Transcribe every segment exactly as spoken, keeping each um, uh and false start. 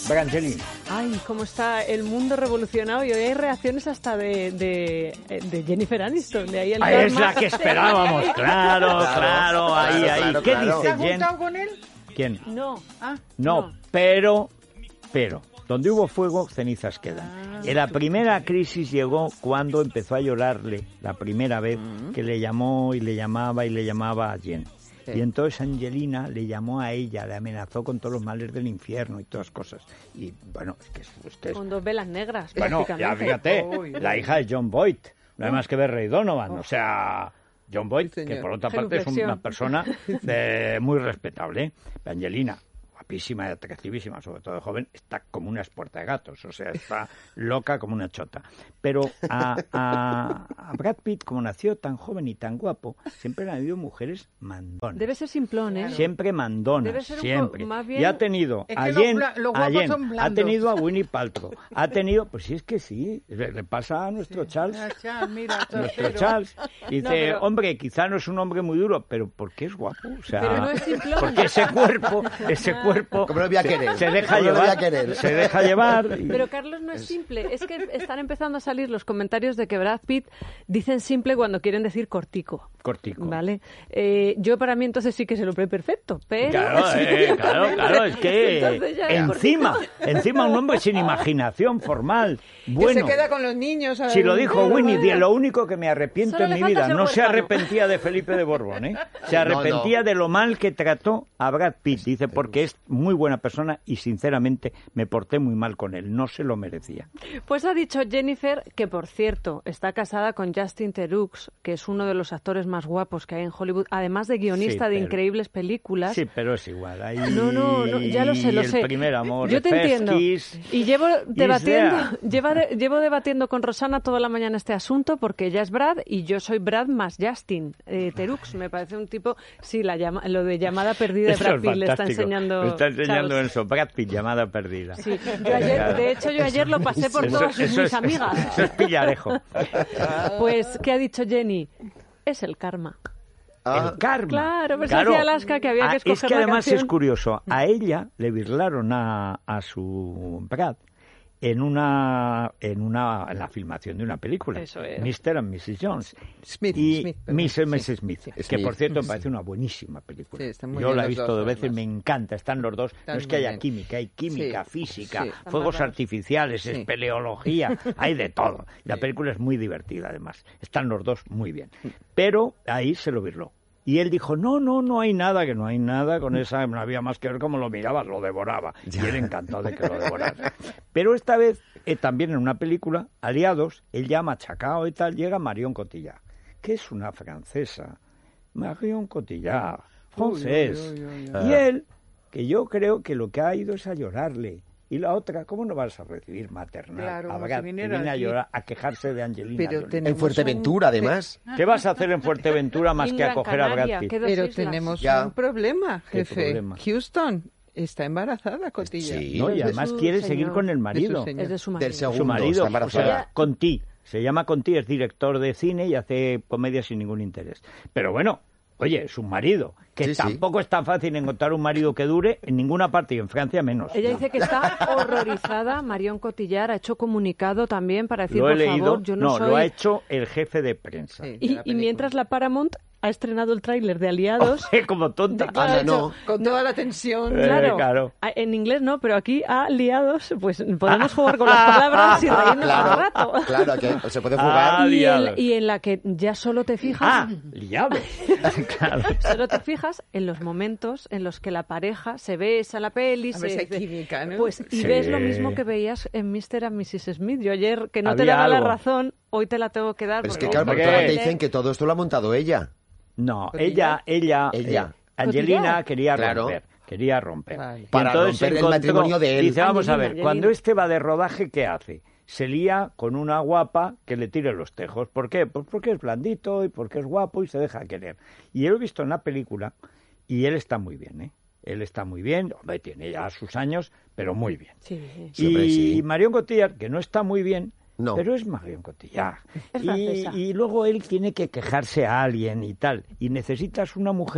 Brangelina. Ay, cómo está el mundo revolucionado y hoy hay reacciones hasta de, de, de Jennifer Aniston. De ahí el ah, es la que esperábamos, claro, claro, ahí, ahí. Claro, ¿Qué claro. dice ¿Se ha Jen? juntado con él? ¿Quién? No. Ah, No, no. pero, pero, donde hubo fuego, cenizas quedan. Ah, Y la primera crisis llegó cuando empezó a llorarle, la primera vez que le llamó y le llamaba y le llamaba a Jen. Sí. Y entonces Angelina le llamó a ella, le amenazó con todos los males del infierno y todas cosas. Y bueno, es que es... es que es- Con dos velas negras, bueno, ya prácticamente. fíjate, Uy, la uy. hija de John Boyd, no hay más que ver Ray Donovan, o sea... John Boyd, Sí, señor. que por otra parte es Genuflexión. una persona de- muy respetable. ¿eh? Angelina, guapísima y atractivísima, sobre todo de joven, está como una espuerta de gatos, o sea, está loca como una chota. Pero a, a, a Brad Pitt, como nació tan joven y tan guapo, siempre le han habido mujeres mandonas. Debe ser simplón, ¿eh? Siempre mandonas, Debe ser un siempre. po- más bien- Y ha tenido Es a que los Jen, bla- los a guapos Jen, son ha blandos. tenido a Winnie Paltrow, ha tenido, pues sí, es que sí, le, le pasa a nuestro Charles. Ah, ya, mira, Nuestro trasero. Charles dice, No, pero- hombre, quizá no es un hombre muy duro, pero ¿por qué es guapo? O sea, Pero no es simplón. porque ese cuerpo, ese cuerpo ¿Cómo lo voy a se, querer? se deja ¿Cómo lo voy a llevar, querer? se deja llevar. y- Pero Carlos, no es simple, es que están empezando a salir los comentarios de que Brad Pitt dicen simple cuando quieren decir cortico. Cortico. Vale. Eh, yo para mí entonces sí que se lo ve perfecto, pero... Claro, eh, claro, claro, es que Entonces ya es encima, encima un hombre sin imaginación formal, Que bueno. se queda con los niños. Si lo dijo Claro, Winnie, vaya. de lo único que me arrepiento Solo en le mi falta vida, ser no se huérfano. arrepentía de Felipe de Borbón, ¿eh? Se No, arrepentía no. de lo mal que trató a Brad Pitt, dice, porque es muy buena persona y sinceramente me porté muy mal con él, no se lo merecía. Pues ha dicho Jennifer, que por cierto está casada con Justin Theroux, que es uno de los actores más guapos que hay en Hollywood, además de guionista Sí, de pero- increíbles películas. Sí, pero es igual. Ahí No, no, no, ya lo sé, lo el sé. primer amor, Yo te the first entiendo. kiss Y llevo debatiendo, there. lleva de- llevo debatiendo con Rosana toda la mañana este asunto porque ella es Brad y yo soy Brad más Justin eh, Theroux. Me parece un tipo, sí, la llama, lo de llamada perdida de Eso Brad es Pitt le está fantástico. enseñando. Le está enseñando Charles. eso, Brad Pitt, llamada perdida. Sí, yo ayer, de hecho yo ayer lo pasé por Eso- todas sus- eso mis es- amigas. Eso es pillarejo. Pues, ¿qué ha dicho Jenny? Es el karma. Ah, El karma. Claro, pero se decía Alaska que había que Ah, escoger Es que la además canción. es curioso. A ella le virlaron a, a su Brad en una en una en la filmación de una película. Eso es. mister and missus Jones. Smith, y Smith, perdón. mister y Sí, missus Smith, sí. que Smith. por cierto me parece una buenísima película. Sí, están muy Yo bien la he los visto dos, dos veces, además. me encanta, están los dos. Están no es que muy haya bien. química, hay química, Sí, física, sí. fuegos Están artificiales, Sí. espeleología, hay de todo. La Sí. película es muy divertida además. Están los dos muy bien. Pero ahí se lo virló. Y él dijo, no, no, no hay nada, que no hay nada con esa, no había más que ver cómo lo miraba, lo devoraba. Y él encantado de que lo devorara. Pero esta vez, eh, también en una película, Aliados, él ya machacado y tal, llega Marion Cotillard, que es una francesa. Marion Cotillard, francés. Uy, uy, uy, uy, Y él, que yo creo que lo que ha ido es a llorarle. Y la otra, ¿cómo no vas a recibir maternal? Claro, a como Brad, si que viniera viene a aquí. llorar, a quejarse de Angelina Pero Jolie. tenemos en Fuerteventura, un- además. ¿Qué vas a hacer en Fuerteventura más En que Gran acoger a Brad Canaria, Pitt? ¿qué dos Pero islas? tenemos Ya. un problema, ¿Qué jefe. problema? Houston está embarazada, Cotilla. Sí. No, y de además su quiere señor. seguir con el marido. De su Es de su Del marido. segundo, Su marido, está o embarazada. sea, Conti. Se llama Conti, es director de cine y hace comedia sin ningún interés. Pero bueno, oye, es un marido. Que Sí, sí. tampoco es tan fácil encontrar un marido que dure en ninguna parte y en Francia menos. Ella dice que está horrorizada. Marion Cotillard ha hecho comunicado también para decir, Lo he por leído. favor, yo no, no, soy... lo ha hecho el jefe de prensa. Sí. de Y, la y película. mientras la Paramount ha estrenado el tráiler de Aliados... Como tonta. de- claro, Anda, ha dicho, no. Con toda la tensión. Eh, Claro, claro. a- en inglés no, pero aquí aliados, pues podemos jugar con las palabras y reírnos Claro, un rato. claro, que se puede Ah, jugar. Y liados. en, y en la que ya solo te fijas, Ah, liado. claro. solo te fijas en los momentos en los que la pareja se besa en la peli, A se ver si hay dice- química, ¿no? pues y Sí. ves lo mismo que veías en mister and missus Smith. Yo ayer que no te Había daba la algo. razón, hoy te la tengo que dar. Pero es que porque claro, porque Hombre. ahora te dicen que todo esto lo ha montado ella. No, Cotillard. ella, ella, Ella. eh, Angelina Cotillard. quería Claro. romper, quería romper. Vale. Y Para entonces romper el encontró- matrimonio de él. Dice, vamos a Angelina, ver, Angelina. cuando este va de rodaje, ¿qué hace? Se lía con una guapa que le tire los tejos. ¿Por qué? Pues porque es blandito y porque es guapo y se deja querer. Y yo lo he visto en la película y él está muy bien, ¿eh? Él está muy bien, hombre, tiene ya sus años, pero muy bien. Sí, sí. Sí, hombre, y sí. Marion Cotillard, que no está muy bien, No. pero es Marion Cotillard. Es Y, francesa. y luego él tiene que quejarse a alguien y tal. Y necesitas una mujer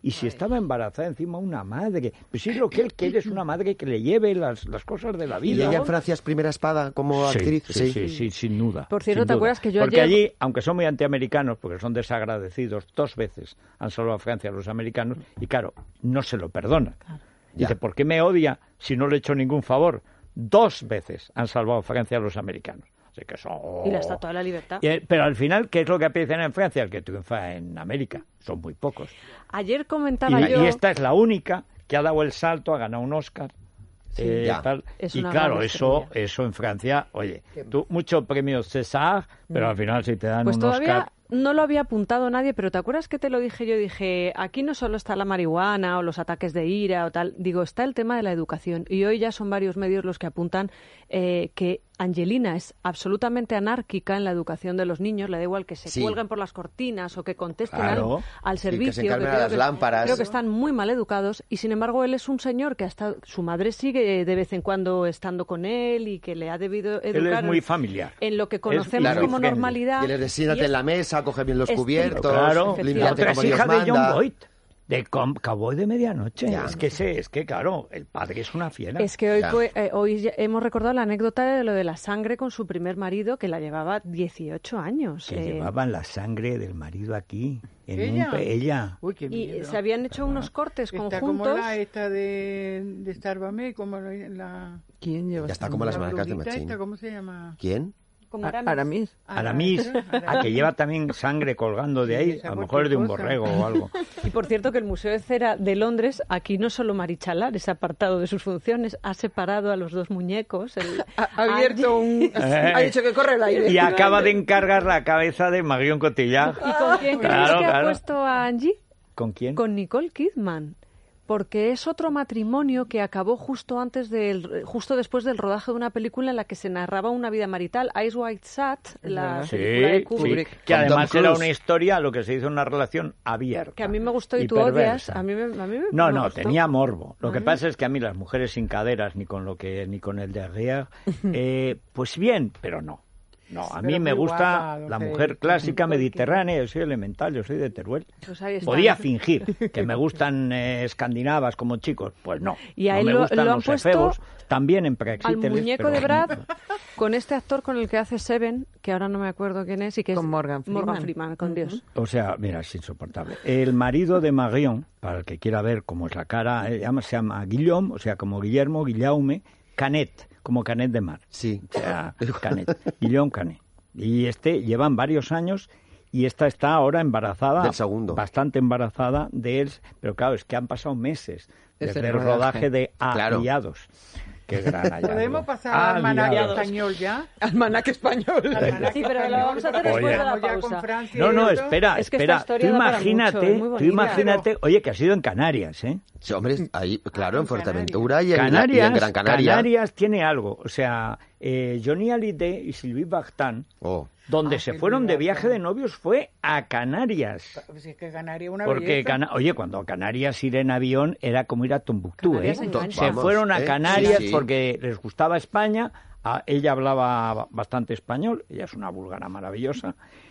Y si estaba embarazada encima una madre, pues sí, lo que él quiere es una madre que le lleve las, las cosas de la ¿Y vida. ella en Francia es primera espada como Sí, actriz? sí, sí, sí, sin duda. Por cierto, sin ¿te duda. acuerdas que yo Porque ayer- allí, aunque son muy antiamericanos, porque son desagradecidos, dos veces han salvado a Francia a los americanos, y claro, no se lo perdonan. Dice, Ya. ¿por qué me odia si no le he hecho ningún favor? Dos veces han salvado a Francia a los americanos. Así que son... Y la Estatua de la Libertad. Y, eh, Pero al final, ¿qué es lo que aprecian en Francia? El que triunfa en América. Son muy pocos. Ayer Y, comentaba yo... y esta es la única que ha dado el salto, ha ganado un Oscar. eh, ya. tal. Es Y una claro, gran eso estrella. eso en Francia, oye, tú mucho premio César, pero al final si te dan Pues un todavía Oscar... no lo había apuntado nadie, pero ¿te acuerdas que te lo dije yo? Dije, aquí no solo está la marihuana o los ataques de ira o tal, digo, está el tema de la educación. Y hoy ya son varios medios los que apuntan eh, que Angelina es absolutamente anárquica en la educación de los niños, le da igual que se Sí. cuelguen por las cortinas o que contesten Claro. al, al Sí, que se servicio. encarguen a creo las que- lámparas. Creo que están muy mal educados y sin embargo él es un señor que hasta su madre sigue de vez en cuando estando con él y que le ha debido educar Él es muy en- familiar. en lo que Es- conocemos claro, como friendly. normalidad. Y él les siéntate Y es- en la mesa, coge bien los es cubiertos, Claro, Efectivamente. la límpiate otra es como Dios hija de John manda. Boyd, de Com- Cowboy de Medianoche. Ya. Es que sé, es que claro, el padre es una fiera. Es que hoy, Ya. fue- eh, hoy ya hemos recordado la anécdota de lo de la sangre con su primer marido, que la llevaba dieciocho años. Que eh, llevaban la sangre del marido aquí. En ¿Ella? Un, pe- ella. Uy, qué y miedo. se habían hecho unos cortes Está conjuntos. como la esta de, de Sálvame, como la... la ¿Quién lleva Ya está esta como las la marcas de brujita Machín. esta, ¿cómo se llama? ¿Quién? como A- Aramis. Aramis. Aramis, a que lleva también sangre colgando de Sí, ahí, esa a lo mejor es de un cualquier borrego o algo. Y por cierto que el Museo de Cera de Londres, aquí no solo Marichalar es apartado de sus funciones, ha separado a los dos muñecos. el- Ha, ha abierto un... Ha dicho que corre el aire. Y acaba de encargar la cabeza de Marion Cotillard. ¿Y con quién crees Claro, que ha claro. puesto a Angie? ¿Con quién? Con Nicole Kidman. Porque es otro matrimonio que acabó justo antes del, justo después del rodaje de una película en la que se narraba una vida marital, Eyes Wide Shut, la Sí, película de sí, Kubrick. que Con además Tom era Cruise. una historia, lo que se hizo una relación abierta. Que a mí me gustó y, y tú odias. perversa. A mí me, a mí me- No, me no, gustó. tenía morbo. Lo A que mí- pasa es que a mí las mujeres sin caderas, ni con lo que, ni con el derrière, eh, pues bien, pero no. No, a mí Pero me muy gusta guapa, la Lucía. mujer clásica, Porque- mediterránea, yo soy elemental, yo soy de Teruel. Pues ahí está. Podía fingir que me gustan eh, escandinavas como chicos, pues no. Y a no él me lo- gustan lo han los puesto efebos, también en Al praxíteles. muñeco pero- de Brad, con este actor con el que hace Seven, que ahora no me acuerdo quién es, y que es Con Morgan Freeman. Freeman, con Dios. O sea, mira, es insoportable. El marido de Marion, para el que quiera ver cómo es la cara, eh, llama- se llama Guillaume, o sea, como Guillermo, Guillaume, Canet, como Canet de mar. Sí. O sea, Canet, Guillaume Canet. Y este llevan varios años y esta está ahora embarazada. Del segundo. Bastante embarazada de él. Pero claro, es que han pasado meses Es desde el el rodaje. rodaje de Claro. Alliados. Qué gran hallazgo. ¿Podemos pasar al almanaque Aliados. español ya? Almanaque español. Almanaque Sí, pero lo español, vamos a hacer porque después de la estamos ya con pausa. Francia No, y no, esto. espera, Es que esta espera. historia Tú da para mucho, imagínate, es muy tú bonita. imagínate, oye, que ha sido en Canarias, ¿eh? Sí, hombre, ahí, claro, Ah, en en Fuerteventura y en, Canarias, y en Gran Canaria. Canarias tiene algo. O sea, eh, Johnny Hallyday y Sylvie Vartan, Oh. donde Ah, se Sylvie fueron de Vartan. viaje de novios fue a Canarias. Pues es que Canarias es una Porque, belleza. Cana- oye, cuando a Canarias ir en avión era como ir a Tombuctú, ¿eh? Canarias engancha. Se Vamos, fueron a ¿eh? Canarias Sí, sí. porque les gustaba España. A- ella hablaba bastante español, ella es una búlgara maravillosa.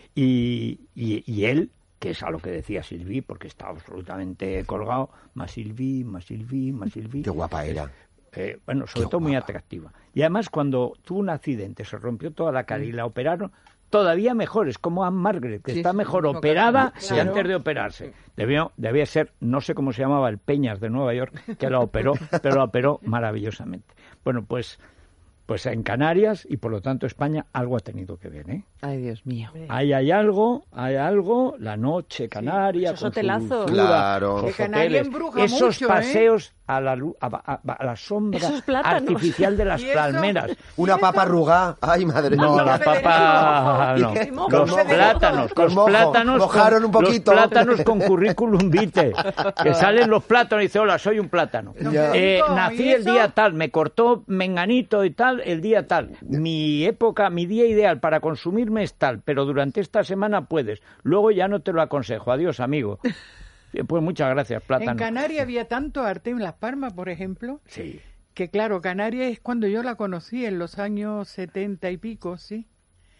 Y, y, y él, que es a lo que decía Sylvie, porque estaba absolutamente colgado, más Sylvie, más Sylvie, más Sylvie. Qué guapa era. Eh, bueno, sobre Qué todo muy guapa. atractiva. Y además cuando tuvo un accidente, se rompió toda la cara y la operaron, todavía mejor, es como Anne Margaret, que Sí, está sí, mejor mismo operada caso. que Claro. antes de operarse. Debió, debía ser, no sé cómo se llamaba, el Peñas de Nueva York, que la operó, pero la operó maravillosamente. Bueno, pues, pues en Canarias y por lo tanto España algo ha tenido que ver, ¿eh? Ay, Dios mío. Ahí hay algo, hay algo, la noche canaria, esos con su hotelazos. dulzura, Claro. los Que Canarias hoteles, embruja esos mucho, ¿eh? paseos a la luz, a, a- a la sombra Esos plátanos. artificial de las ¿Y eso? palmeras. Una papa arrugada. Ay, madre No, mía. la papa no. ¿Y qué? Los Con mojo. plátanos, Con los mojo. plátanos, Mojaron un con, poquito. los plátanos con currículum vitae, que salen los plátanos y dice, hola, soy un plátano. Ya. Eh, ¿Y nací el eso? día tal, me cortó menganito y tal, el día tal. Mi época, mi día ideal para consumirme es tal, pero durante esta semana puedes. Luego ya no te lo aconsejo. Adiós, amigo. Eh, Pues muchas gracias, plátano. En Canarias había tanto arte, en Las Palmas, por ejemplo, Sí. que claro, Canarias es cuando yo la conocí, en los años setenta y pico, ¿sí?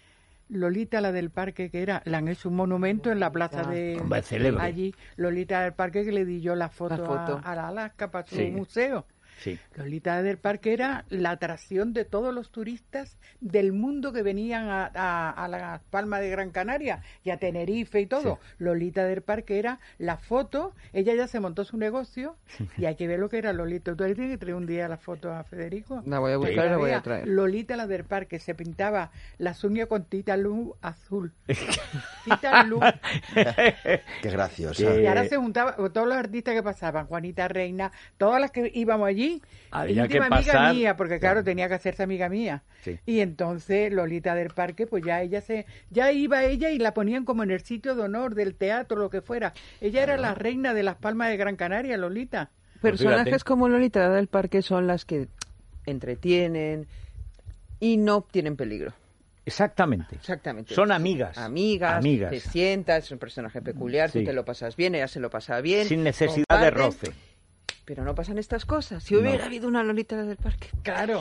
Lolita, la del parque, que era, le han hecho un monumento en la plaza Ah, de hombre, célebre. allí. Lolita del parque, que le di yo la foto, La foto. A, a la Alaska para su Sí. museo. Sí. Lolita del Parque era la atracción de todos los turistas del mundo que venían a, a, a las Palmas de Gran Canaria y a Tenerife y todo. Lolita del Parque era la foto, ella ya se montó su negocio y hay que ver lo que era Lolita. Tú tienes que traer un día la foto a Federico. La voy a buscar Que y la voy a vea. traer. Lolita la del Parque se pintaba las uñas con tita luz azul. Tita luz. Qué graciosa. Que- Y ahora se juntaban todos los artistas que pasaban, Juanita Reina, todas las que íbamos allí, Había íntima que amiga pasar- mía, porque claro, tenía que hacerse amiga mía. Sí. Y entonces Lolita del Parque, pues ya ella se, ya iba ella y la ponían como en el sitio de honor del teatro, lo que fuera. Ella era la reina de las Palmas de Gran Canaria, Lolita. Personajes fíjate. como Lolita del Parque son las que entretienen y no tienen peligro. Exactamente. Exactamente. Son amigas. Amigas, Amigas. te sientas, es un personaje peculiar, Sí. tú te lo pasas bien, ella se lo pasa bien. Sin necesidad de comparten, roce. Pero no pasan estas cosas. Si hubiera No. habido una Lolita del Parque. Claro.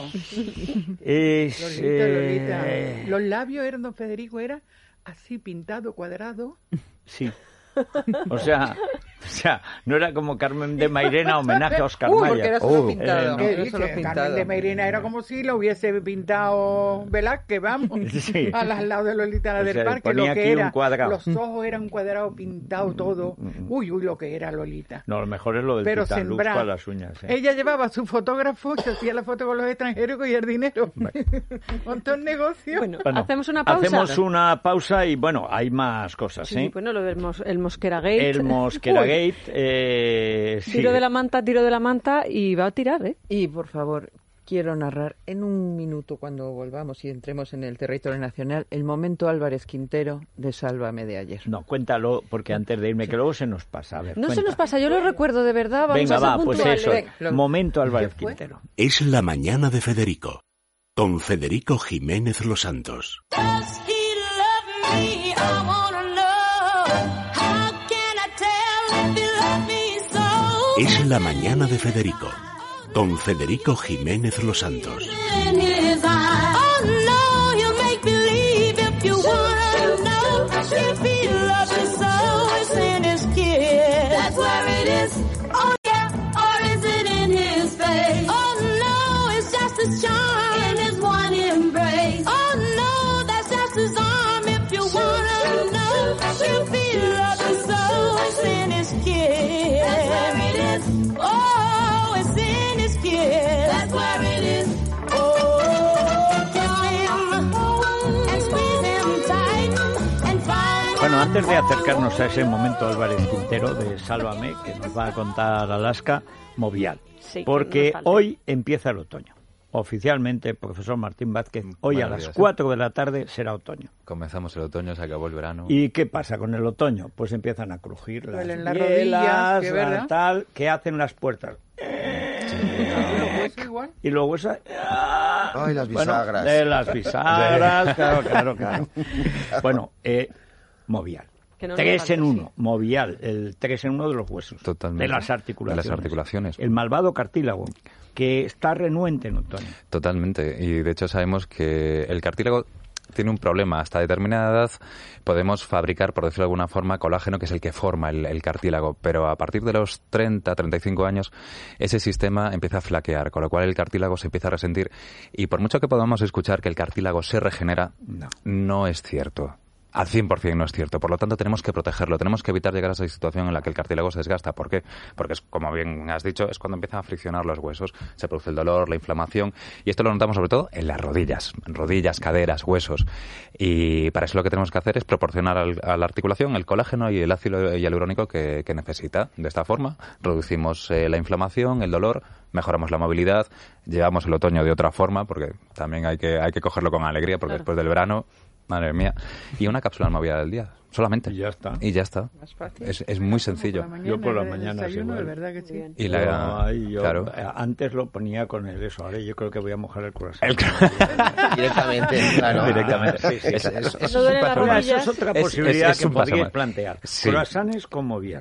Es, Lolita, eh, Lolita. Los labios eran, don Federico, era así pintado, cuadrado. Sí. O sea, o sea, no era como Carmen de Mairena, homenaje a Oscar Uh, Mayer. porque era solo Uh, pintado. eh, no. ¿Qué Era dice? solo Carmen pintado. de Mairena era como si lo hubiese pintado Velázquez, vamos, Sí. al, al lado de Lolita la O del sea, Parque, ponía lo que aquí un era, cuadrado. los ojos eran un cuadrado pintado todo, uy, uy, lo que era Lolita. No, lo mejor es lo del Pero Titan Lux sembrar. para las uñas. ¿eh? Ella llevaba su fotógrafo, se hacía la foto con los extranjeros y el dinero. Montó un negocio. Bueno, Bueno, hacemos una pausa. Hacemos una pausa y bueno, hay más cosas, Sí, ¿eh? bueno, lo del mos- el Mosquera Gate. El Mosquera Gate, eh, sí. Tiro de la manta, tiro de la manta y va a tirar, ¿eh? Y por favor, quiero narrar en un minuto cuando volvamos y entremos en el territorio nacional el momento Álvarez Quintero de Sálvame de ayer. No, cuéntalo, porque antes de irme, que luego se nos pasa. A ver, No se cuenta. nos pasa, yo lo recuerdo de verdad. Vamos Venga, a ser va, pues puntuales. eso. Venga, lo- Momento Álvarez ¿Qué fue? Quintero. Es la mañana de Federico, con Federico Jiménez Los Santos. Does he love me? I wanna know. How can I tell if he loves me so? Es la mañana de Federico, con Federico Jiménez Los Santos. In his eyes. Oh no, he'll make believe if you wanna know. If he loves you so, it's in his kiss. That's where it is. Oh yeah, or is it in his face? Oh no, it's just his charm in his one embrace. Oh no, that's just his arm if you wanna know. If he loves you so, it's in his kiss. That's where it is. Oh, it's in his kiss. That's where it is. Oh, kiss him and squeeze him tight and find Bueno, antes de acercarnos a ese momento Álvarez Quintero de Sálvame, que nos va a contar Alaska, Movial. Sí, Porque nos falta. hoy empieza el otoño. Oficialmente, profesor Martín Vázquez, hoy a Buenos las días, ¿eh? cuatro de la tarde será otoño. Comenzamos el otoño, se acabó el verano. ¿Y qué pasa con el otoño? Pues empiezan a crujir las Duelen las bielas, rodillas, que la verdad. tal, que hacen las puertas. Los huesos igual. Y luego esa... Ay, las Bueno, bisagras. de las bisagras, claro, claro, claro. Bueno, eh, Movial. Que no nos Tres falte, en uno, sí. Movial, el tres en uno de los huesos. Totalmente. De las articulaciones. De las articulaciones. El malvado cartílago, que está renuente en otoño. Totalmente. Y de hecho sabemos que el cartílago tiene un problema. Hasta determinada edad podemos fabricar, por decirlo de alguna forma, colágeno, que es el que forma el, el cartílago. Pero a partir de los treinta, treinta y cinco años, ese sistema empieza a flaquear, con lo cual el cartílago se empieza a resentir. Y por mucho que podamos escuchar que el cartílago se regenera, No. no es cierto. Al cien por ciento no es cierto. Por lo tanto, tenemos que protegerlo. Tenemos que evitar llegar a esa situación en la que el cartílago se desgasta. ¿Por qué? Porque, es, como bien has dicho, es cuando empiezan a friccionar los huesos. Se produce el dolor, la inflamación. Y esto lo notamos sobre todo en las rodillas. Rodillas, caderas, huesos. Y para eso lo que tenemos que hacer es proporcionar al, a la articulación el colágeno y el ácido hialurónico que, que necesita. De esta forma, reducimos eh, la inflamación, el dolor, mejoramos la movilidad. Llevamos el otoño de otra forma, porque también hay que, hay que cogerlo con alegría, porque Claro. después del verano... Madre mía. Y una cápsula movida del día, solamente. Y ya está. Y ya está. Más fácil. Es, es muy sencillo. Por la mañana, Yo por la el mañana es desayuno, de igual. verdad que sí. Bien. Y la, Yo, ay, yo, claro. eh, antes lo ponía con el eso, ahora yo creo que voy a mojar el corazón. Directamente, claro. Directamente. Sí, sí, Es- eso- es- eso No duele la es un Bueno, rodilla. esa es otra Es- posibilidad es- es que un paso podríais más. plantear. Sí. Croissants con Movial.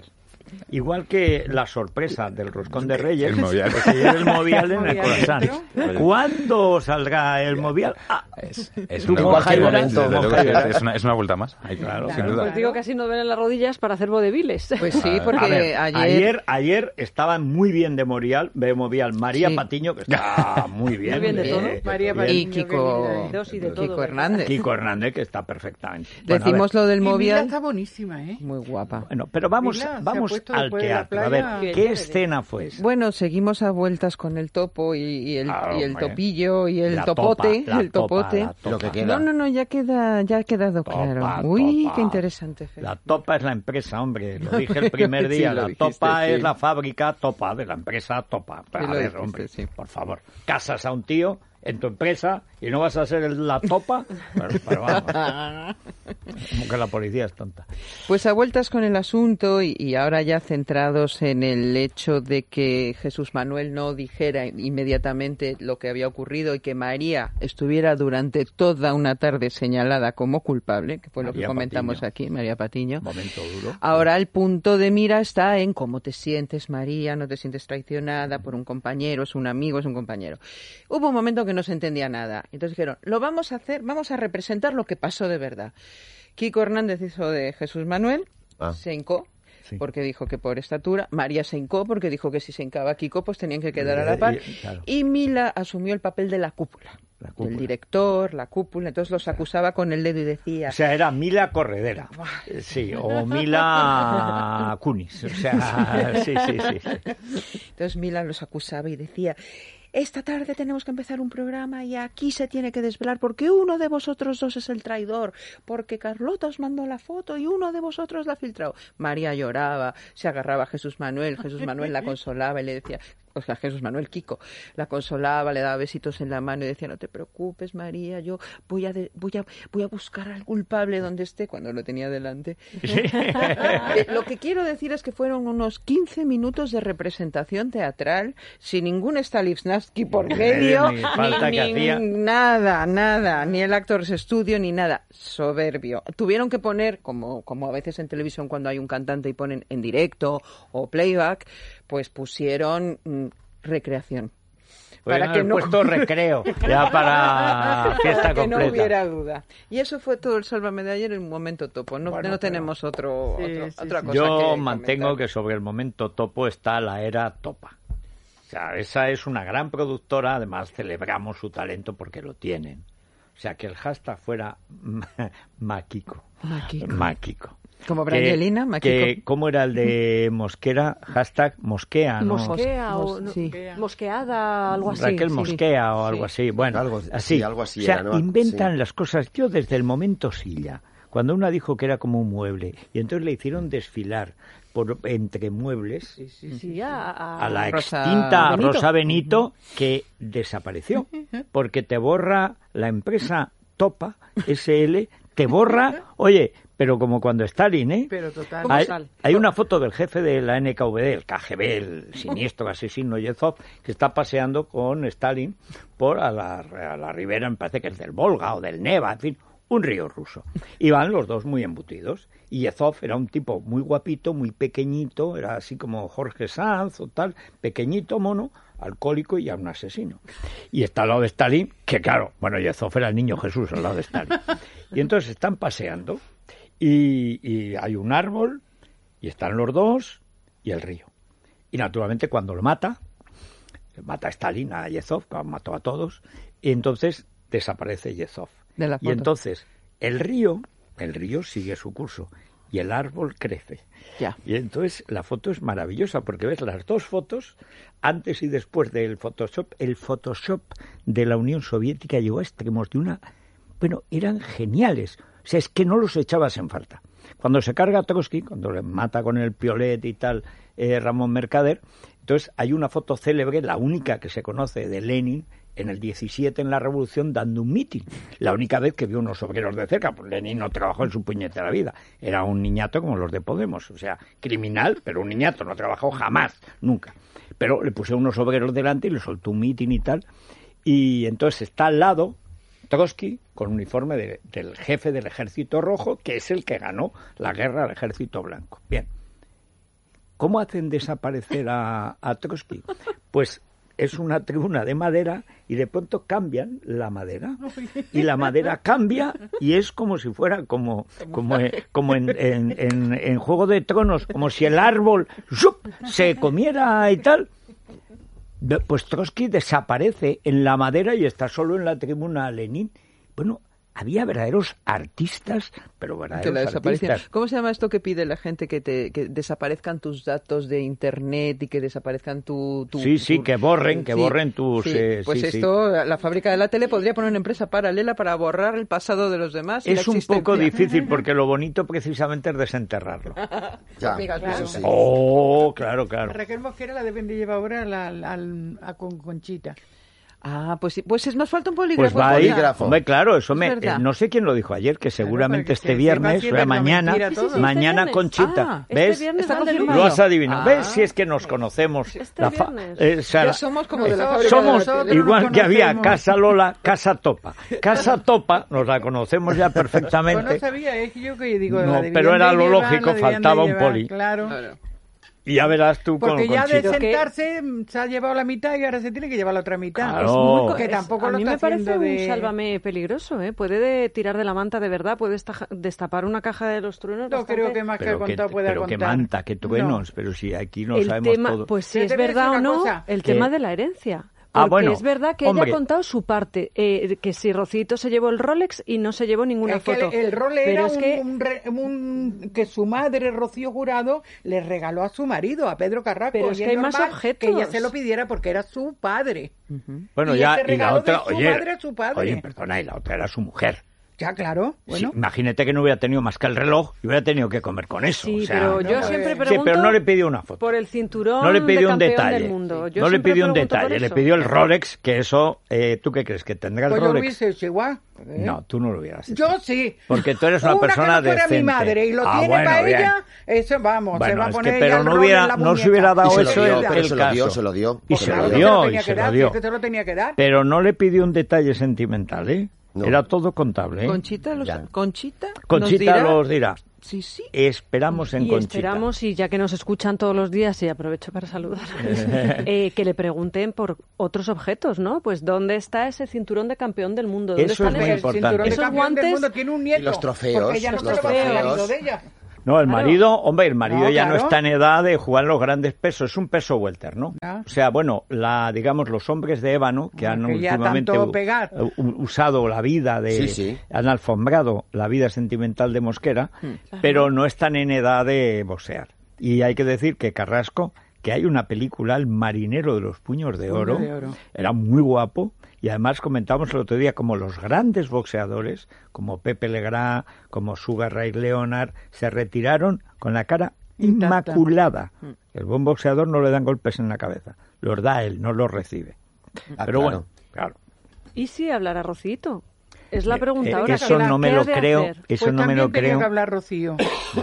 Igual que la sorpresa del roscón de Reyes, El Movial. pues ayer el Movial en el Movial croissant. dentro. ¿Cuándo saldrá el Movial? Ah, Es, es Tú una, en cualquier Mojaibra, momento, desde luego, Mojaibra. es una, es una vuelta más. Ahí, Claro, sin claro. duda. Pues digo que así nos ven en las rodillas para hacer vodeviles. Pues sí, porque A ver, ayer... ayer, ayer estaban muy bien de Movial, de Movial María Sí. Patiño, que está muy bien. Muy bien de todo. María bien. Patiño. Y Kiko, Dos y de todo, Kiko ¿verdad? Hernández. Kiko Hernández, que está perfectamente. Bueno, a Decimos ver. lo del Y Mila Movial. está buenísima, ¿eh? Muy guapa. Bueno, pero vamos, Mila se ha vamos puesto al después de la teatro. A playa. ver, ¿qué escena fue esa? Bueno, seguimos a vueltas con el topo y, y el, Ah, y el hombre. topillo y el La topote. topa, la el topa, topote. la topa. Lo que queda. No, no, no, ya queda, ya ha quedado Topa, claro. Uy, topa. qué interesante, Fer. La Topa es la empresa, hombre. Lo dije el primer Sí, día. lo la dijiste, Topa sí. es la fábrica Topa de la empresa Topa. Sí, A lo ver, dijiste, hombre, sí. por favor. Casas a un tío en tu empresa y no vas a ser el- la Topa. Pero, pero vamos. Como que la policía es tonta. Pues a vueltas con el asunto y, y ahora ya centrados en el hecho de que Jesús Manuel no dijera inmediatamente lo que había ocurrido y que María estuviera durante toda una tarde señalada como culpable, que fue lo María que comentamos Patiño. aquí, María Patiño. Momento duro. Ahora el punto de mira está en cómo te sientes, María, no te sientes traicionada por un compañero, es un amigo, es un compañero. Hubo un momento que no se entendía nada. Entonces dijeron, lo vamos a hacer, vamos a representar lo que pasó de verdad. Kiko Hernández hizo de Jesús Manuel, Ah. se hincó, Sí. porque dijo que por estatura. María se hincó porque dijo que si se hincaba Kiko, pues tenían que quedar a Eh, la par. y- claro. Y Mila asumió el papel de la cúpula. La cúpula. El director, la cúpula. Entonces los acusaba con el dedo y decía... O sea, era Mila Corredera. Eh, Sí, o Mila Kunis. O sea, sí, sí, sí. sí. Entonces Mila los acusaba y decía, esta tarde tenemos que empezar un programa y aquí se tiene que desvelar porque uno de vosotros dos es el traidor, porque Carlota os mandó la foto y uno de vosotros la ha filtrado. María lloraba, se agarraba a Jesús Manuel, Jesús Manuel la consolaba y le decía, o sea, Jesús Manuel Kiko, la consolaba, le daba besitos en la mano y decía, no te preocupes, María, yo voy a, de- voy a, voy a buscar al culpable donde esté, cuando lo tenía delante. Eh, Lo que quiero decir es que fueron unos quince minutos de representación teatral sin ningún Stanislavski por medio, Ni falta ni, que ni- hacía. nada, nada, ni el Actors Studio, ni nada. Soberbio. Tuvieron que poner, como, como a veces en televisión cuando hay un cantante y ponen en directo o playback, pues pusieron mm, recreación. Para que no puesto recreo, ya para fiesta para que no completa. hubiera duda. Y eso fue todo el Sálvame de ayer en un momento topo. No, Bueno, no pero- tenemos otro, Sí, otro- sí, otra sí. cosa Yo que mantengo comentar. que sobre el momento topo está la era Topa. O sea, esa es una gran productora, además celebramos su talento porque lo tienen. O sea, que el hashtag fuera Maquico. Maquico. Maquico. Como Que- Brangelina, Maquico. que, ¿Cómo era el de Mosquera? Hashtag Mosquea, ¿no? Mosquea Mos- o no- sí. mosqueada, algo así. Raquel sí. Mosquea o Sí. algo así. Bueno, Algo- así. sí, algo así O sea, era, ¿no? inventan Sí. las cosas. Yo desde el momento Silla, cuando una dijo que era como un mueble, y entonces le hicieron desfilar por entre muebles Sí, a, a- a la Rosa extinta Benito. Rosa Benito, que desapareció, porque te borra la empresa Topa, S L, te borra, oye, pero como cuando Stalin, ¿eh? Pero total. ¿Cómo Hay, sale? hay una foto del jefe de la N K V D, el K G B, el siniestro asesino Yezhov, que está paseando con Stalin por a la, a la ribera, me parece que es del Volga o del Neva, en fin, un río ruso. Y van los dos muy embutidos. Y Yezhov era un tipo muy guapito, muy pequeñito, era así como Jorge Sanz o tal, pequeñito, mono, alcohólico y ya un asesino. Y está al lado de Stalin, que claro, bueno, Yezhov era el niño Jesús al lado de Stalin. Y entonces están paseando y, y hay un árbol y están los dos y el río. Y naturalmente cuando lo mata, mata a Stalin, a Yezhov, que mató a todos, y entonces desaparece Yezhov. De la Y foto. entonces el río, el río sigue su curso y el árbol crece. Ya. Y entonces la foto es maravillosa porque ves las dos fotos antes y después del Photoshop. El Photoshop de la Unión Soviética llegó a extremos de una... Bueno, eran geniales. O sea, es que no los echabas en falta. Cuando se carga a Trotsky, cuando le mata con el piolet y tal eh, Ramón Mercader, entonces hay una foto célebre, la única que se conoce de Lenin, en el diecisiete en la Revolución dando un mitin. La única vez que vio unos obreros de cerca, pues Lenin no trabajó en su puñetera vida. Era un niñato como los de Podemos, o sea, criminal, pero un niñato, no trabajó jamás, nunca. Pero le puse unos obreros delante y le soltó un mitin y tal. Y entonces está al lado Trotsky con uniforme de, del jefe del Ejército Rojo, que es el que ganó la guerra al Ejército Blanco. Bien. ¿cómo hacen desaparecer a, a Trotsky? Pues es una tribuna de madera y de pronto cambian la madera. Y la madera cambia y es como si fuera como, como, como en, en, en, en Juego de Tronos, como si el árbol ¡zup!, se comiera y tal. Pues Trotsky desaparece en la madera y está solo en la tribuna Lenin. Bueno, había verdaderos artistas, pero Que la verdaderos desaparición. artistas. ¿Cómo se llama esto que pide la gente? Que, te, que desaparezcan tus datos de internet y que desaparezcan tu... tu Sí, sí, tu- que borren, que sí, borren tus... sí. eh, Pues sí, sí. esto, la fábrica de la tele podría poner una empresa paralela para borrar el pasado de los demás. y la Es un poco existencia. difícil porque lo bonito precisamente es desenterrarlo. Ya, Hormigas, eso claro. sí. Oh, claro, claro. Raquel Mosquera la deben de llevar ahora a, la, al- a con Conchita. Ah, pues sí, pues es- nos falta un polígrafo. Pues va ahí, polígrafo. hombre, claro, eso Es me, verdad. eh, no sé quién lo dijo ayer, que seguramente para que este se sepa viernes, si es o sea, verdad o mañana, mentira todo. Sí, sí, este mañana viernes. Conchita, Ah, Este ¿ves? viernes Está van del confirmado. Lo Luis. has adivinado, Ah. ¿ves? Si es que nos conocemos. Este La fa- viernes. eh, o sea, Ya somos como de la Eso fábrica somos de la tele. igual nos que había conocemos. Casa Lola, Casa Topa. Casa Topa, nos la conocemos ya Yo no perfectamente. sabía, es que yo que digo... No, la debían pero era de lo llevar, lógico, la debían de faltaba un llevar, poli. Claro. Claro. Y ya verás tú con Porque ya de Conchita. que- sentarse mm, se ha llevado la mitad y ahora se tiene que llevar la otra mitad. Claro. Es muy co- Que es- tampoco a lo mí está me parece haciendo un de- sálvame peligroso, ¿eh? Puede de- tirar de la manta de verdad, puede esta- destapar una caja de los truenos. No bastante. creo que más que ha Pero que, contado pueda pero que contar. manta, que truenos, No. pero si aquí no el sabemos tema, todo. pues si Pero es te voy a decir verdad o una no, cosa. el ¿Qué? tema de la herencia. Ah, Porque bueno, es verdad que hombre. ella ha contado su parte, eh, que si Rocito se llevó el Rolex y no se llevó ninguna Es que foto. el, el rol Pero era es un, que un re- un- que su madre, Rocío Jurado, le regaló a su marido, a Pedro Carrasco. Pero es y que hay más normal objetos. que ella se lo pidiera porque era su padre. Bueno, y ya, ese y la regalo otra, de su oye, madre a su padre. oye, perdona, y la otra era su mujer. Ya, claro. Bueno, Sí, imagínate que no hubiera tenido más que el reloj y hubiera tenido que comer con eso. sí, o sea, pero yo no, siempre sí, pregunto Sí, pero no le pidió una foto. por el cinturón No le pidió de un campeón detalle. del mundo. Yo No le siempre pidió un pregunto por detalle, le eso. pidió el Rolex, que eso, eh, ¿tú qué crees? ¿Que tendrá el pues yo lo Rolex? hubiese hecho igual. ¿eh? No, tú no lo hubieras hecho. Yo sí. Porque tú eres una persona que no fuera decente. mi madre y lo Ah, tiene bueno, para bien. ella, eso vamos, se Bueno, va a es poner que, ella pero el no, rol hubiera, en la no se muñeca. hubiera dado Y se eso lo dio, el, pero el se lo dio, caso. se lo dio. Y Pues se claro, lo que dio, tenía y que se dar, lo si dio. es que se lo tenía que dar. Pero no le pidió un detalle sentimental, ¿eh? No. Era todo contable, ¿eh? Conchita, los- Ya. Conchita, nos Conchita dirá- los dirá. Sí, sí. Esperamos en Y Conchita. esperamos, y ya que nos escuchan todos los días, y aprovecho para saludar, eh, que le pregunten por otros objetos, ¿no? Pues ¿dónde está ese cinturón de campeón del mundo? ¿Dónde Eso están es muy esos- El cinturón importante. de Esos campeón del guantes- mundo tiene un nieto. Y los trofeos, Porque ella no los se lo va a hacer al trofeos. marido de ella. No, el Claro. marido, hombre, el marido No, ya no claro. está en edad de jugar los grandes pesos, es un peso welter, ¿no? Ah. O sea, bueno, la, digamos, los hombres de ébano que Ah, han que ya últimamente tanto u- pegar. u- usado la vida de, Sí, sí. han alfombrado la vida sentimental de Mosquera, pero no están en edad de boxear. Y hay que decir que Carrasco, que hay una película, El marinero de los puños de oro, de oro. era muy guapo. Y además comentamos el otro día como los grandes boxeadores, como Pepe Legrand, como Sugar Ray Leonard, se retiraron con la cara Intacta. inmaculada. El buen boxeador no le dan golpes en la cabeza, los da él, no los recibe. Ah, Pero claro. bueno, claro. ¿Y si hablará Rocito? Es la Eh, pregunta eh, ahora. eso ¿qué da- no me qué lo ha de creo, hacer? eso Pues no me también lo tenía creo. que hablar Rocío.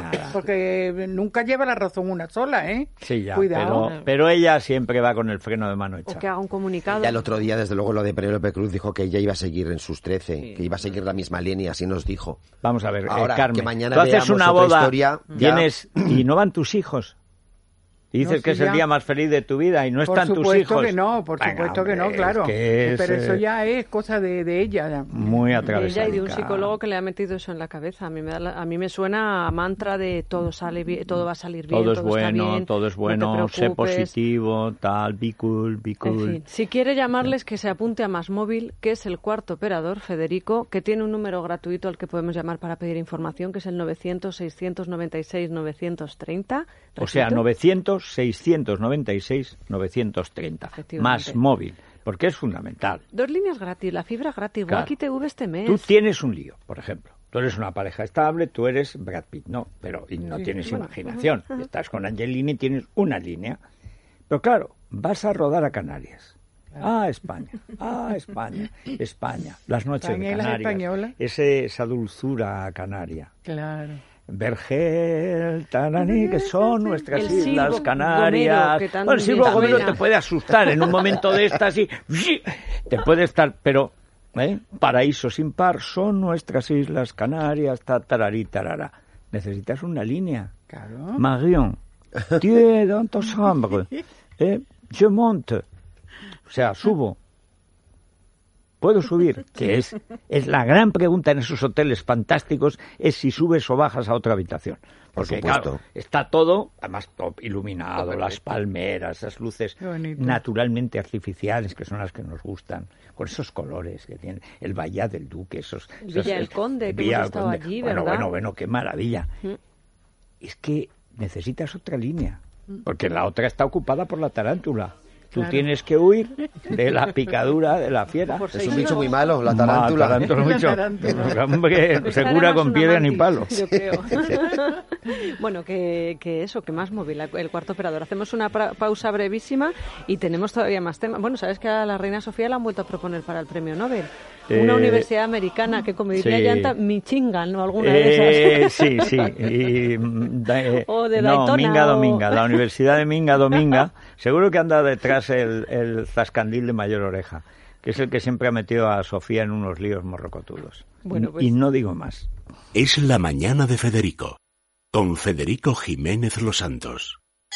Porque nunca lleva la razón una sola, ¿eh? Sí, ya, Cuidado. pero, pero ella siempre va con el freno de mano O hecha. que haga un comunicado. Ya el otro día, desde luego, lo de Penélope Cruz dijo que ella iba a seguir en sus trece, que iba a seguir la misma línea, así nos dijo. Vamos a ver, eh, Ahora, Carmen, que mañana tú haces veamos una otra boda, historia, ya. tienes y no van tus hijos. Y dices No, que sí, es el ya. día más feliz de tu vida y no Por están tus supuesto hijos. que no, por Venga, supuesto que no, hombre, claro. es que es, Pero eso eh, ya es cosa de, de ella. ya. muy De atravesada. ella y de un psicólogo que le ha metido eso en la cabeza. A mí me, da la- a mí me suena a mantra de todo sale bien, todo va a salir bien, Todo es está bueno, bien, todo es no te bueno, sé preocupes. positivo, tal, be cool, be En cool. fin, si quiere llamarles, que se apunte a Más Móvil, que es el cuarto operador, Federico, que tiene un número gratuito al que podemos llamar para pedir información, que es el novecientos, seiscientos noventa y seis, novecientos treinta. O sea, Repito. novecientos, seiscientos noventa y seis, novecientos treinta. Efectivamente. Más móvil, porque es fundamental. Dos líneas gratis, la fibra gratis, Claro. Wacky T V este mes. Tú tienes un lío, por ejemplo. Tú eres una pareja estable, tú eres Brad Pitt, no, pero y no tienes imaginación. Estás con Angelina y tienes una línea. Pero claro, vas a rodar a Canarias. Ah, España, ah, España, España. Las noches España de y las Canarias. españolas. Ese, esa dulzura canaria. Claro. Vergel, Taraní, que son nuestras El islas silbo Canarias. gomero, que tan Bueno, el silbo bien gomero suena. te puede asustar en un momento de éxtasis. Te puede estar, pero ¿eh? Paraíso sin par son nuestras islas Canarias, ta, tararí, tarara. Necesitas una línea. Claro. Marion, Dieu dans ta chambre. Eh, je monte. O sea, subo. ¿Puedo subir? Que es, es la gran pregunta en esos hoteles fantásticos, es si subes o bajas a otra habitación. Porque, claro, está todo, además, top, iluminado, todo las palmeras, esas luces naturalmente artificiales, que son las que nos gustan, con esos colores que tienen, el Valle del Duque, esos... El esos Villa del Conde, el que Villa hemos estado Conde. allí, bueno, ¿verdad? Bueno, bueno, qué maravilla. Mm. Es que necesitas otra línea, porque la otra está ocupada por la tarántula. Tú Claro. tienes que huir de la picadura de la fiera. Es un bicho muy malo, la tarántula. Ma, tarántula mucho. La tarántula. Hombre, Esa segura era más con una piedra ni mantis, palo. yo creo. Bueno, que, que eso, que más móvil, el cuarto operador. Hacemos una pra- pausa brevísima y tenemos todavía más temas. Bueno, sabes que a la reina Sofía la han vuelto a proponer para el premio Nobel. Una Eh, universidad americana que, como diría sí. Llanta, Michigan o alguna Eh, de esas. sí, sí. Y, mm, da- eh, O de no, Daytona, Minga o- Dominga, la Universidad de Minga Dominga. Seguro que anda detrás el, el zascandil de Mayor Oreja, que es el que siempre ha metido a Sofía en unos líos morrocotudos. Bueno, pues- Y no digo más. Es la mañana de Federico, con Federico Jiménez Los Santos.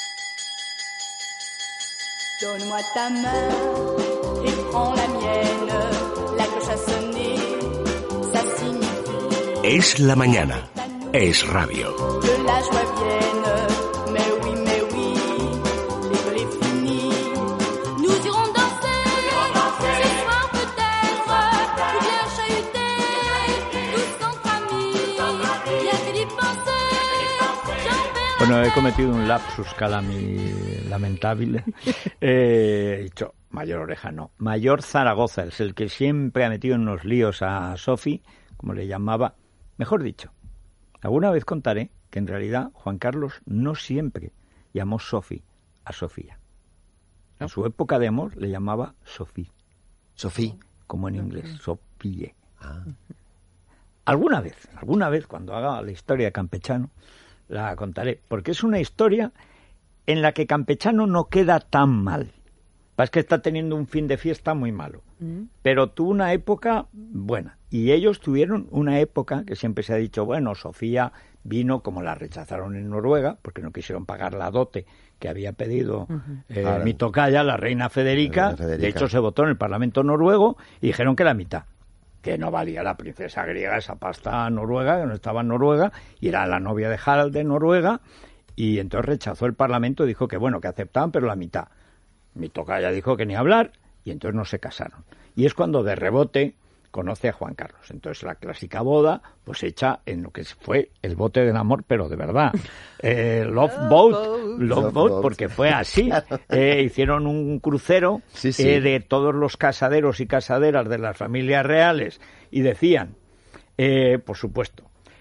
Donne-moi ta main et prends la mienne. La cloche a sonné, ça signifie Es la mañana, es radio. que la joie vienne. Mais oui, mais oui, l'école est finie. Nous irons danser, ce soir peut-être, ou bien chahuter, tous entre amis. Bien que d'y penser, j'en perds. Bueno, he cometido un lapsus calami lamentable. Eh, he dicho, Mayor Oreja no. Mayor Zaragoza es el que siempre ha metido en unos líos a Sofi, como le llamaba. Mejor dicho, alguna vez contaré que en realidad Juan Carlos no siempre llamó Sofi a Sofía. En su época de amor le llamaba Sofía, Sofía. como en inglés, Sofía. Ah. Alguna vez, alguna vez, cuando haga la historia de Campechano, la contaré, porque es una historia en la que Campechano no queda tan mal. Es que está teniendo un fin de fiesta muy malo, pero tuvo una época buena, y ellos tuvieron una época que siempre se ha dicho, bueno, Sofía vino como la rechazaron en Noruega, porque no quisieron pagar la dote que había pedido eh, Claro. mi tocaya, la reina Federica. La reina Federica. De hecho se votó en el Parlamento noruego y dijeron que la mitad, que no valía la princesa griega, esa pasta noruega, que no estaba en Noruega, y era la novia de Harald de Noruega, y entonces rechazó el Parlamento y dijo que bueno, que aceptaban, pero la mitad. Mi tocaya dijo que ni hablar, y entonces no se casaron. Y es cuando de rebote conoce a Juan Carlos. Entonces la clásica boda, pues hecha en lo que fue el bote del amor, pero de verdad. Eh, love Boat, Love, Love Boat, Boat. porque fue así. Eh, hicieron un crucero Sí, sí. eh, de todos los casaderos y casaderas de las familias reales, y decían, eh, por supuesto,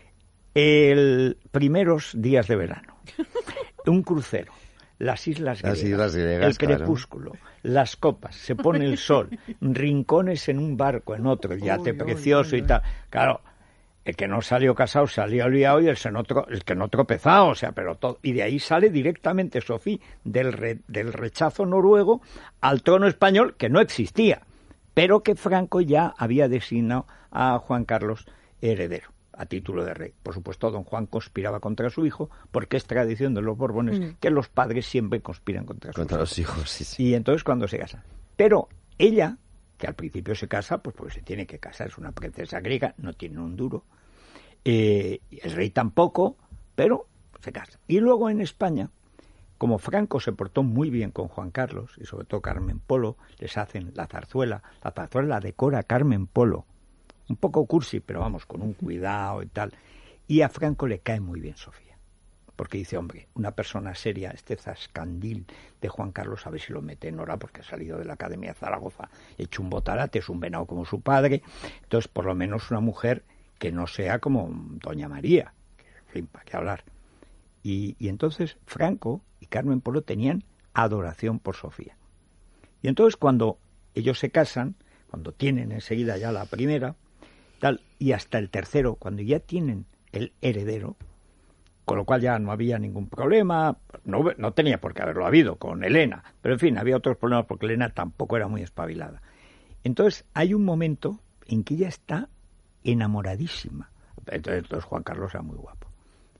el primeros días de verano, un crucero, las islas griegas, Las islas griegas, el claro. crepúsculo, las copas, se pone el sol, rincones en un barco, en otro, el yate Uy, uy, precioso uy, y uy. tal. Claro, el que no salió casado salió liado, y el, se no tro- el que no tropezado, o sea, pero todo. Y de ahí sale directamente Sofía del, re- del rechazo noruego al trono español, que no existía, pero que Franco ya había designado a Juan Carlos heredero, a título de rey. Por supuesto, don Juan conspiraba contra su hijo, porque es tradición de los Borbones que los padres siempre conspiran contra sus Contra hijos. los hijos, sí, sí. Y entonces cuando se casan. Pero ella, que al principio se casa, pues porque se tiene que casar, es una princesa griega, no tiene un duro. Eh, el rey tampoco, pero se casa. Y luego en España, como Franco se portó muy bien con Juan Carlos, y sobre todo Carmen Polo, les hacen la zarzuela. La zarzuela la decora Carmen Polo. Un poco cursi, pero vamos, con un cuidado y tal. Y a Franco le cae muy bien Sofía, porque dice, hombre, una persona seria, este zascandil de Juan Carlos, a ver si lo mete en hora, porque ha salido de la Academia de Zaragoza, hecho un botarate, es un venado como su padre. Entonces, por lo menos una mujer que no sea como Doña María, que, en fin, para qué hablar. Y, y entonces Franco y Carmen Polo tenían adoración por Sofía. Y entonces cuando ellos se casan, cuando tienen enseguida ya la primera, tal, y hasta el tercero, cuando ya tienen el heredero, con lo cual ya no había ningún problema, no, no tenía por qué haberlo habido con Elena, pero en fin, había otros problemas porque Elena tampoco era muy espabilada. Entonces hay un momento en que ella está enamoradísima. Entonces, entonces Juan Carlos era muy guapo.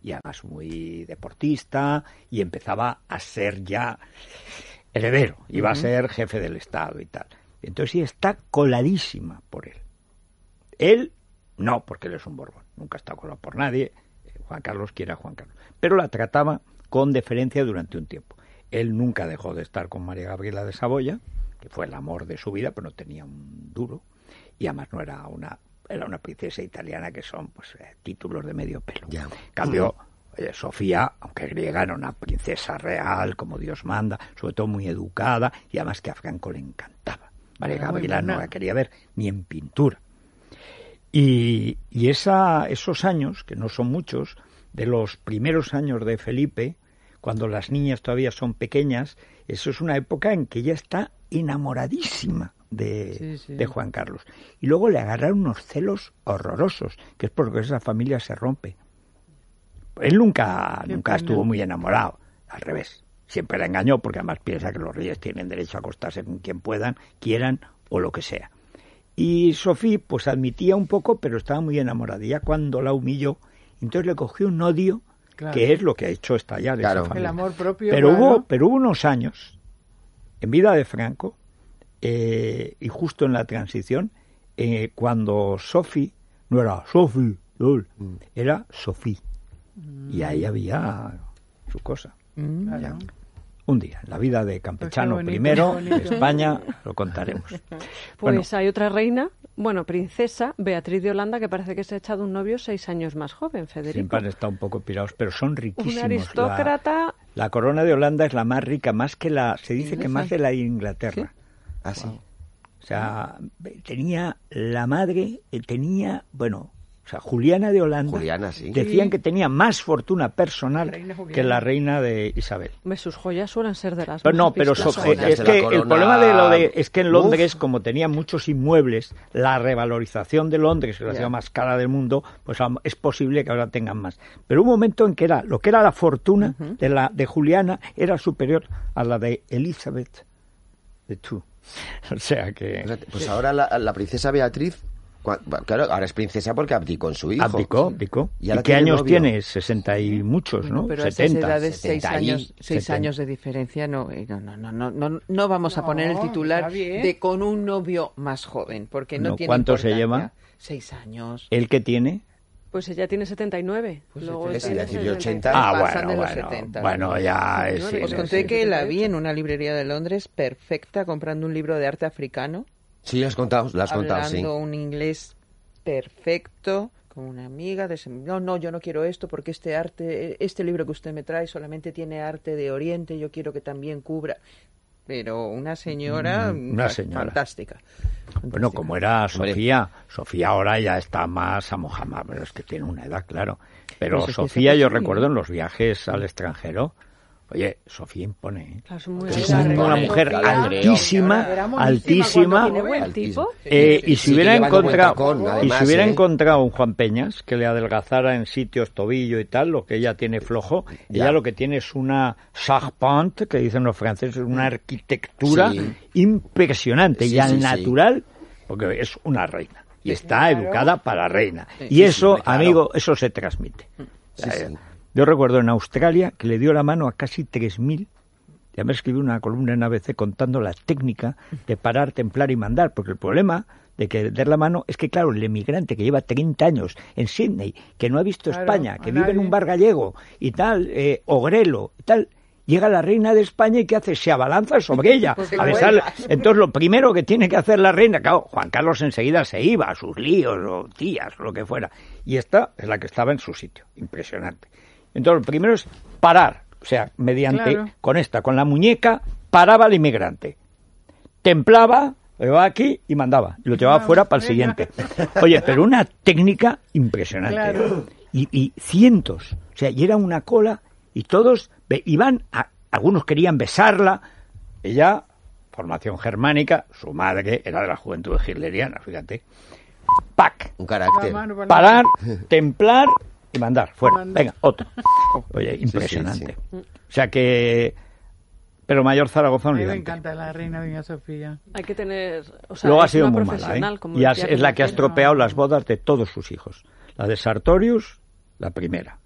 y además muy deportista, y empezaba a ser ya heredero, iba uh-huh. a ser jefe del Estado y tal. Entonces sí está coladísima por él. Él no, porque él es un Borbón, nunca ha estado colado por nadie. Juan Carlos quiere a Juan Carlos, pero la trataba con deferencia durante un tiempo. Él nunca dejó de estar con María Gabriela de Saboya, que fue el amor de su vida, pero no tenía un duro, y además no era una era una princesa italiana, que son pues eh, títulos de medio pelo. Ya. En cambio, oye, Sofía, aunque griega, era una princesa real, como Dios manda, sobre todo muy educada, y además que a Franco le encantaba. María Gabriela no la quería ver ni en pintura. Y, y esa, esos años, que no son muchos, de los primeros años de Felipe, cuando las niñas todavía son pequeñas, eso es una época en que ella está enamoradísima de, sí, sí. de Juan Carlos. Y luego le agarraron unos celos horrorosos, que es porque esa familia se rompe. Él nunca, nunca estuvo muy enamorado, al revés. Siempre la engañó, porque además piensa que los reyes tienen derecho a acostarse con quien puedan, quieran o lo que sea. Y Sofía, pues admitía un poco, pero estaba muy enamorada. Y ya cuando la humilló, entonces le cogió un odio, claro. que es lo que ha hecho estallar claro. esa familia. El amor propio. Pero, claro. hubo, pero hubo unos años, en vida de Franco, eh, y justo en la transición, eh, cuando Sofía, no era Sofía, no, mm. era Sofía. Mm. Y ahí había su cosa. Mm. Ya. Un día, en la vida de Campechano pues bonito, primero, de España, lo contaremos. Pues bueno. hay otra reina, bueno, princesa, Beatriz de Holanda, que parece que se ha echado un novio seis años más joven, Federico. Siempre han estado un poco pirados, pero son riquísimos. Un aristócrata. La, la corona de Holanda es la más rica, más que la, se dice que más de la de Inglaterra. ¿Sí? Ah, sí. Wow. O sea, tenía la madre, tenía, bueno... O sea, Juliana de Holanda, Juliana, sí. decían que tenía más fortuna personal la que la reina de Isabel. Sus joyas suelen ser de las pero no, pero so, es que corona... el problema de lo de es que en Londres, Uf. como tenía muchos inmuebles, la revalorización de Londres, que es la ciudad más cara del mundo, pues es posible que ahora tengan más. Pero hubo un momento en que era lo que era la fortuna uh-huh. de la de Juliana era superior a la de Elizabeth de Two. O sea que pues ahora la, la princesa Beatriz. Claro, ahora es princesa porque abdicó en su hijo. Abdicó, abdicó. ¿Y, ¿Y qué años novio? Tiene? Sesenta y muchos, ¿no? Pero setenta. A esas edades, seis años, seis años de diferencia, no, no, no, no, no, no, no vamos no, a poner el titular de con un novio más joven, porque no, no tiene ¿Cuánto importancia. Se lleva? Seis años. ¿El que tiene? Pues ella tiene setenta y nueve. Pues Luego es decir, ochenta. Ah, bueno, bueno, setenta, bueno, ya es... Os conté que la vi en una librería de Londres perfecta, comprando un libro de arte africano. Sí, lo has contado, lo has contado, sí. Hablando un inglés perfecto, con una amiga, de, no, no, yo no quiero esto porque este arte, este libro que usted me trae solamente tiene arte de Oriente, yo quiero que también cubra, pero una señora, una señora. fantástica. fantástica. Bueno, como era Sofía, Sofía ahora ya está más a Mohamed, pero es que tiene una edad, claro, pero pues Sofía yo recuerdo en los viajes al extranjero. Oye, Sofía impone, ¿eh? Claro, es una mujer Sofía, altísima, altísima, tipo. Eh, y si hubiera encontrado, tacón, además, y si hubiera ¿eh? encontrado un Juan Peñas que le adelgazara en sitios tobillo y tal, lo que ella tiene flojo, ya. Ella lo que tiene es una charpente, que dicen los franceses, una arquitectura sí. impresionante sí, y al sí, natural, porque es una reina y está claro. educada para reina sí, y sí, eso, sí, claro. amigo, eso se transmite. Sí, sí. Yo recuerdo en Australia que le dio la mano a casi tres mil, ya me escribió una columna en A B C contando la técnica de parar, templar y mandar, porque el problema de que dar la mano es que, claro, el emigrante que lleva treinta años en Sydney, que no ha visto claro, España, que vive nadie. en un bar gallego y tal, eh, Ogrelo y tal, llega la reina de España y ¿qué hace? Se abalanza sobre ella. A besarle. Entonces lo primero que tiene que hacer la reina, claro, Juan Carlos enseguida se iba a sus líos o tías o lo que fuera, y esta es la que estaba en su sitio, impresionante. Entonces, lo primero es parar, o sea, mediante, claro. con esta, con la muñeca, paraba al inmigrante. Templaba, lo llevaba aquí y mandaba, y lo llevaba no, fuera para el siguiente. Oye, pero una técnica impresionante. Claro. Y, y cientos, o sea, y era una cola, y todos iban, a, algunos querían besarla, ella, formación germánica, su madre era de la juventud hitleriana, fíjate. ¡Pac! Un carácter. Parar, templar... y mandar, fuera, mandar. Venga, otro. Oye, impresionante. Sí, sí, sí. O sea que... Pero Mayor Zaragoza no. A mí me encanta la reina Doña Sofía. Hay que tener... O sea, luego ha sido muy mala, ¿eh? Y es, es la que ha estropeado no. las bodas de todos sus hijos. La de Sartorius, la primera.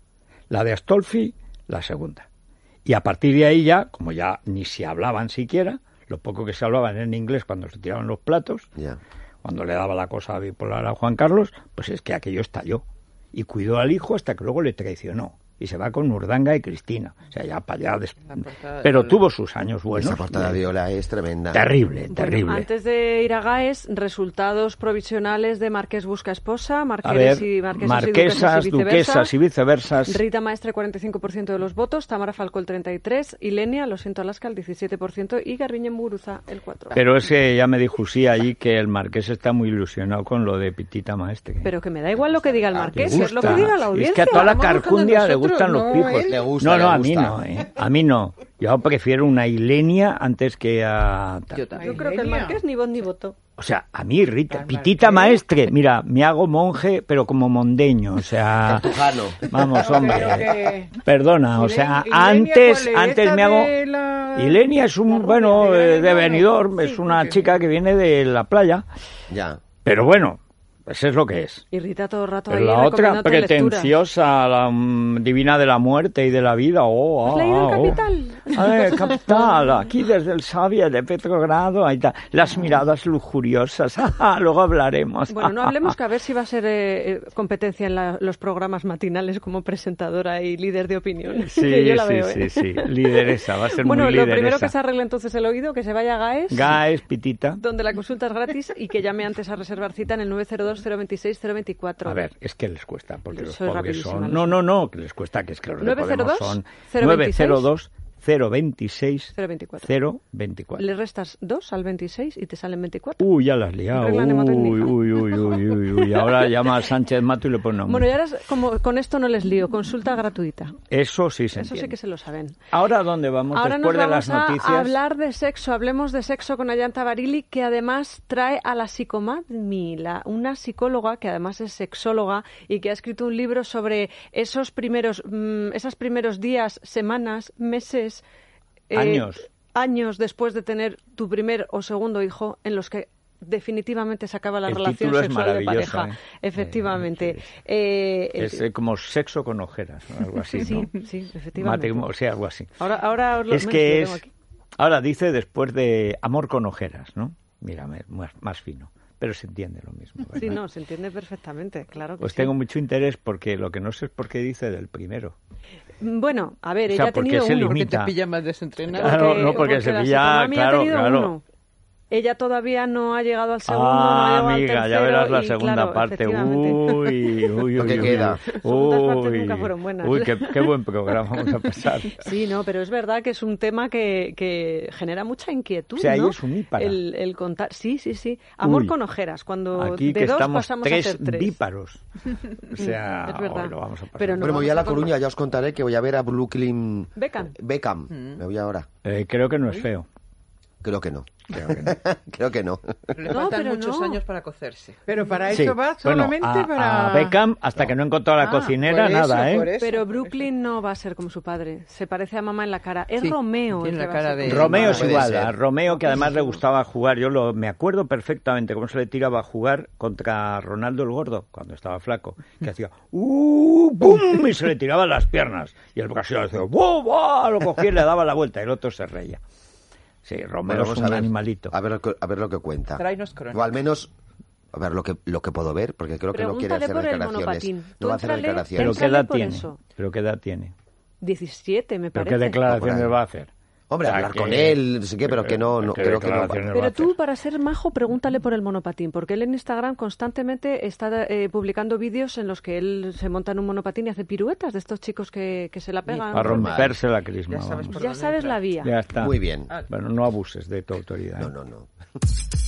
la de Astolfi, la segunda. Y a partir de ahí ya, como ya ni se hablaban siquiera, lo poco que se hablaban en inglés cuando se tiraban los platos, Ya. cuando le daba la cosa bipolar a Juan Carlos, pues es que aquello estalló. Y cuidó al hijo hasta que luego le traicionó. Y se va con Urdanga y Cristina. O sea, ya para allá. Des... Pero tuvo sus años buenos. Esa portada de Ola es tremenda. Terrible, Bueno, terrible. antes de ir a GAES, resultados provisionales de Marqués busca esposa, A Marqueses ver, y Marquesas marquesas, y viceversa. duquesas y viceversas. Rita Maestre, cuarenta y cinco por ciento de los votos, Tamara Falcó, el treinta y tres por ciento, Ilenia, lo siento Alaska, el diecisiete por ciento y Garbiñe Muguruza, el cuatro por ciento. Pero ese ya me dijo sí allí que el marqués está muy ilusionado con lo de Pitita Maestre. Pero que me da igual lo que diga el Marqués, Le es lo que gusta. diga la audiencia. Es que a toda la Estamos buscando carcundia le nosotros, gustan los no pijos. él. Le gusta, no, le no, a gusta. mí no, ¿eh? A mí no. Yo prefiero una Ilenia antes que a... Yo también. Yo creo que el Marqués ni voz ni voto. O sea, a mí, Rita, Al Pitita Marqués. Maestre, mira, me hago monje, pero como mondeño, o sea... Cartujano. Vamos, Pero hombre. que- Perdona, o Ilen- sea, Ilenia, antes, ¿cuál es? antes ¿Esta me hago... de la- Ilenia es un, la rubia, bueno, de eh, de Benidorm? Benidorm, es Sí, una porque- chica que viene de la playa, Ya. pero bueno, pues es lo que es. Y Rita todo el rato Pero ahí la otra recomendándote lecturas. pretenciosa, la mm, divina de la muerte y de la vida. Oh, ¿Has ah, leído ah, El oh. Capital? Eh, capital, aquí desde el Sabia de Petrogrado, ahí está, las miradas lujuriosas, ah, luego hablaremos. Bueno, no hablemos que a ver si va a ser eh, eh, competencia en la- los programas matinales como presentadora y líder de opinión. Sí, Que yo la sí, veo, sí, ¿eh? sí, lideresa, va a ser Bueno, muy lo lideresa. primero que se arregle entonces el oído, que se vaya a GAES, Gaes, Pitita. donde la consulta es gratis y que llame antes a reservar cita en el nueve cero dos, cero veintiséis, cero veinticuatro. A ver, es que les cuesta, porque los Soy pobres rapidísima, son... lo No, sé. no, no, que les cuesta, que es que los de nueve cero Podemos dos, son cero nueve cero dos, cero veintiséis, cero veinticuatro. cero veinticuatro. Le restas dos al veintiséis y te salen veinticuatro. Uy, ya las has liado. Regla Uy, mnemotécnica. uy, uy, uy, uy, uy. Ahora llama a Sánchez Mato y le pone nombre. Bueno, y ahora es como con esto no les lío, consulta gratuita. Eso sí se Eso sí entiende. que se lo saben. Ahora, ¿dónde vamos? Ahora Después nos de las vamos a noticias. hablar de sexo. Hablemos de sexo con Ayanta Barili, que además trae a la Psicomadmi, la, una psicóloga que además es sexóloga y que ha escrito un libro sobre esos primeros, mm, esos primeros días, semanas, meses, eh, Años. años después de tener tu primer o segundo hijo, en los que definitivamente se acaba la El relación título es sexual de maravilloso, pareja. ¿eh? Efectivamente. Eh, sí, sí. Eh, el- Es eh, como sexo con ojeras, ¿no? Algo así, sí, ¿no? sí, efectivamente. Matrimonio, o sea, algo así. Ahora, ahora os lo, Es me- que lo es... tengo aquí. Ahora dice después de amor con ojeras, ¿no? Mírame, más, más fino. Pero se entiende lo mismo, ¿verdad? Sí, no, se entiende perfectamente, claro que Pues sí. tengo mucho interés porque lo que no sé es por qué dice del primero. Bueno, a ver, O sea, ella ha ¿por qué tenido se uno. limita? Porque te pilla más desentrenado. Claro, no, porque se la pilla, psiconomía claro, ha tenido claro. uno. Ella todavía no ha llegado al segundo, no ha Ah, llegado al amiga, ya tercero verás la y, segunda claro, parte. efectivamente. Uy, uy, uy. Lo que uy, queda. uy. Segundas partes Uy, nunca fueron buenas. Uy, qué, qué buen programa vamos a pasar. Sí, no, pero es verdad que es un tema que, que genera mucha inquietud, O sea, ahí ¿no? es unípara. El, el contar, sí, sí, sí. Amor Uy. con ojeras, cuando Aquí de que dos estamos pasamos tres, a ser tres. víparos. O sea, Es verdad. hoy lo vamos a pasar. Pero no Bueno, me voy vamos a La a contar. Coruña, ya os contaré que voy a ver a Brooklyn Beckham. Beckham. Me voy ahora. Eh, creo que no es feo. Creo que no. Creo que no. Creo que no. Le No, faltan pero muchos no. años para cocerse. Pero para Sí. eso va Bueno, solamente a, para... a Beckham, hasta que no encontró a la Ah, cocinera, por eso, nada, ¿eh? por eso. Pero Brooklyn no va a ser como su padre. Se parece a mamá en la cara. Es Sí, Romeo. tiene el que la va a cara ser de- como- Romeo es Puede igual, ser. a Romeo que además le gustaba jugar, yo lo, me acuerdo perfectamente cómo se le tiraba a jugar contra Ronaldo el Gordo, cuando estaba flaco, que hacía ¡uh! ¡Bum! Y se le tiraban las piernas, y el brasileño decía ¡buh! ¡buh! Lo cogía y le daba la vuelta, y el otro se reía. Sí, Romeo Bueno, es vamos un a ver, animalito. A ver, lo que- a ver lo que cuenta. Tráenos crónica. O al menos, a ver lo que, lo que puedo ver, porque creo que no quiere Pregúntale hacer por el declaraciones. monopatín. Tú No va a hacer éntrale, ¿Pero declaraciones. qué edad Éntrale por tiene? eso. ¿Pero qué edad tiene? diecisiete, me ¿Pero parece. qué declaraciones ahí. va a hacer? Hombre, O sea, hablar que- con él, no sé qué, pero que no, no ¿qué creo que no. declaraciones va a Pero tú, hacer? para ser majo, pregúntale por el monopatín, porque él en Instagram constantemente está eh, publicando vídeos en los que él se monta en un monopatín y hace piruetas de estos chicos que, que se la pegan. A romperse la crisma. Ya sabes vamos. por Ya dónde sabes entrar. la vía. Ya está. Muy bien. Bueno, no abuses de tu autoridad. No, ¿eh? no, no.